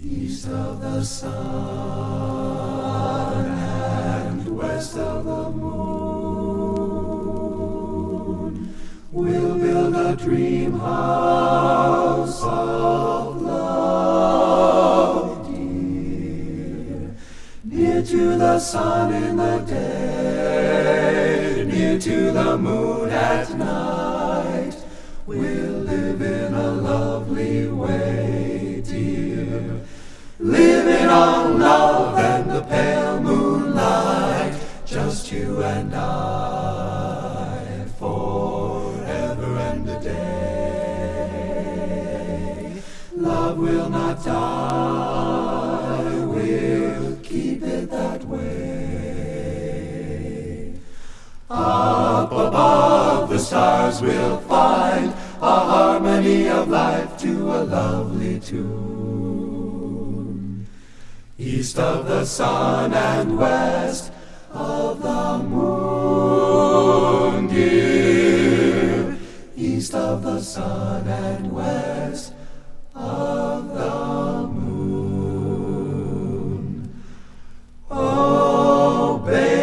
East of the sun and west of the moon, we'll build a dream house of love, dear, near to the sun in the day, near to the moon at night. We'll live in a lovely way, dear, living on love and the pale moonlight, just you and I, forever and a day. Love will not die, we'll keep it that way. Up above the stars we'll find a harmony of life to a lovely tune. East of the sun and west of the moon, dear. East of the sun and west of the moon. Oh,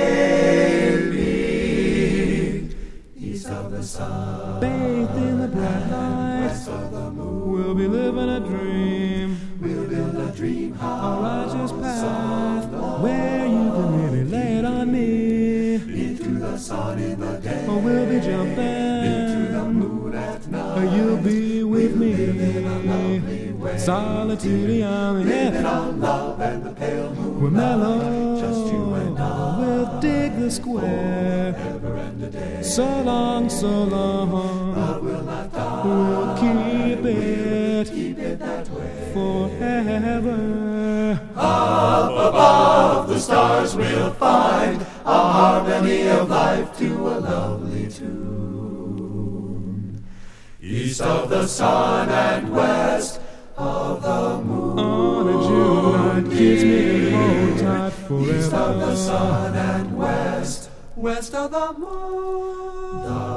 baby, east of the sun, bathed in the bright light, west of the moon. we'll be living a dream, We'll build a dream a house, righteous path, where you can really lay it on me. into the sun in the day, Or we'll be into the jumping, moon at night. or you'll be with Live in a lovely me. way, Solitude young, living yeah, on love and the pale moonlight. we're mellow, Just you and I, we'll dig the square. forever and a day. So long, Love will not die, we'll keep it keep it that way. forever. Up above the stars we'll find a harmony of life to a lovely tune. East of the sun and west of the moon. On a June night, kiss me and hold tight forever. East of the sun and west of the moon.